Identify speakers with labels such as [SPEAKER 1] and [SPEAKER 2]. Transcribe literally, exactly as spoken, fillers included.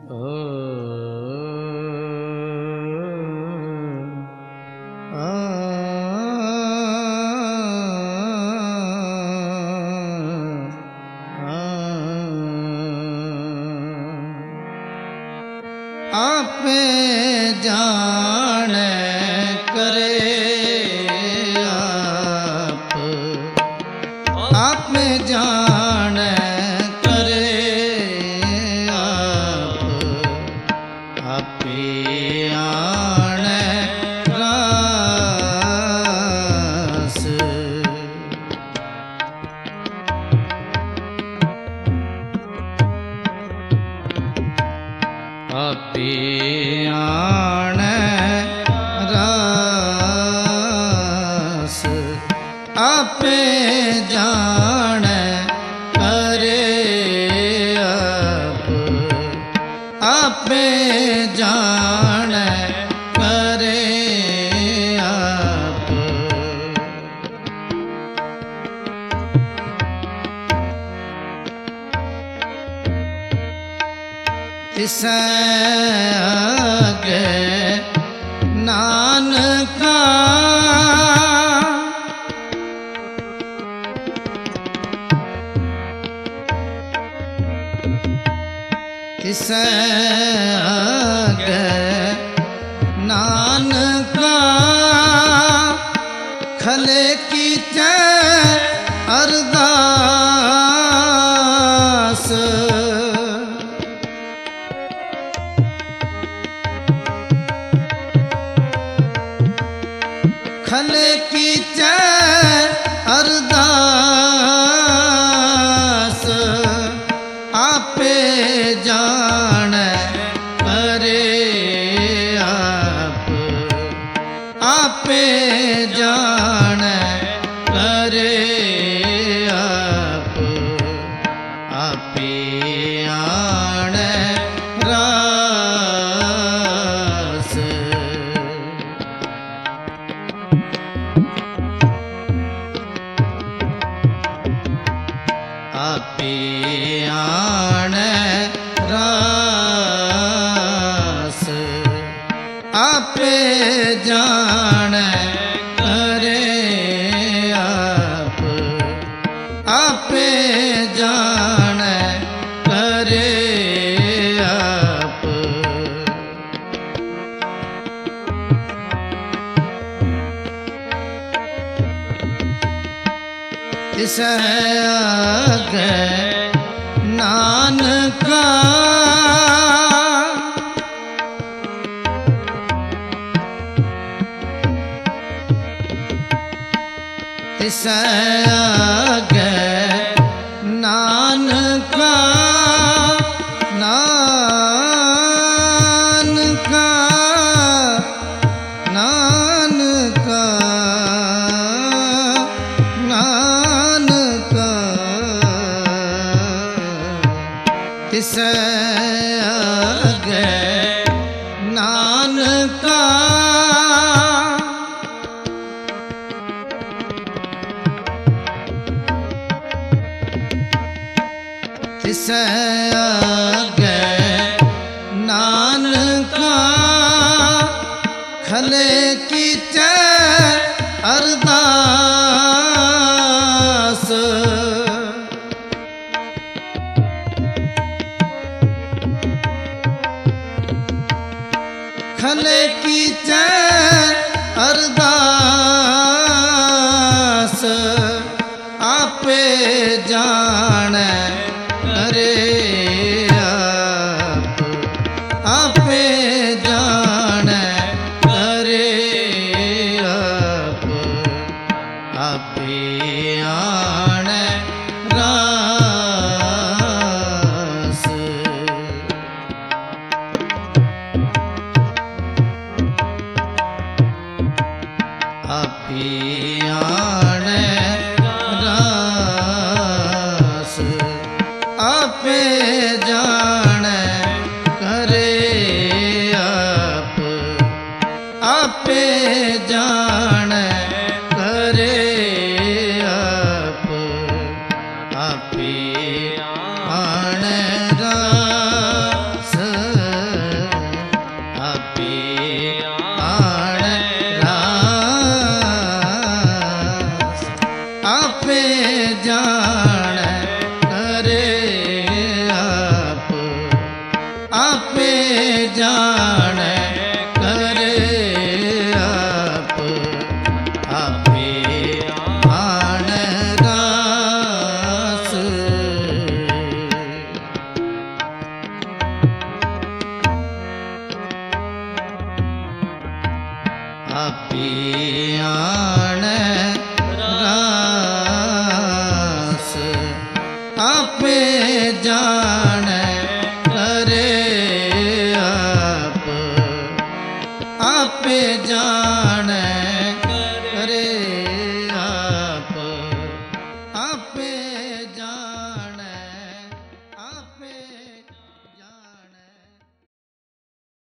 [SPEAKER 1] आपे जाने करे आप, आपे जाने करे आप, आपे आने रास। आपे आने रास, आपे जाने करे आप, आपे जाने करे आप। तिसै आगे नानका तिसै आगे नानका खले कीचे अरदास। खले कीचे अरदास, आपे जाने करे आप, आपे जाने करे आप, आपे आने रास। आपे आने रास, आपे जाने करे आप, आपे जाने करे आप। तिसै आगे नानका तिसै आगे नानका, नानका नानका नानका। तिसै आगे नानका तिसै आगे नानका खले कीचे अरदास। खले कीचे अरदास, आपे जाने करे आप, आपे जाने करे आप, आपे आने रास। आपे ਜਾਣੈ